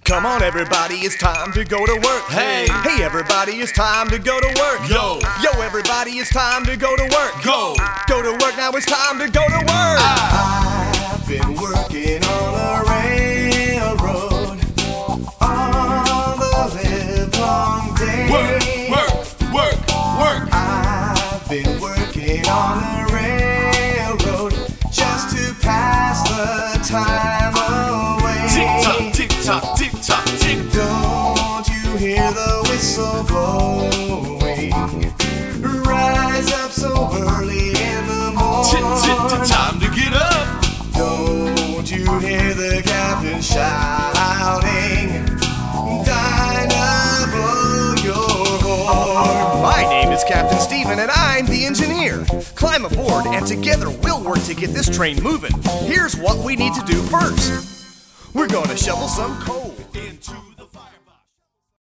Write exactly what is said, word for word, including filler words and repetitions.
Come on everybody, it's time to go to work. Hey. Hey everybody, it's time to go to work. Yo. Yo everybody, it's time to go to work. Go. Go to work, now it's time to go to work. Ah. I've been working on a railroad all the livelong day. Work, work, work, work. I've been working on a railroad just to pass the time away. Tick tock, tick tock, tick tock, tick. Don't you hear the whistle blowing? Rise up so early in the morning. Tick, tick, tick, time to get up. Don't you hear the captain shouting? Dinah, blow your horn. My name is Captain Stephen and I'm the engineer. Climb aboard and together we'll work to get this train moving. Here's what we need to do first. We're gonna shovel some coal.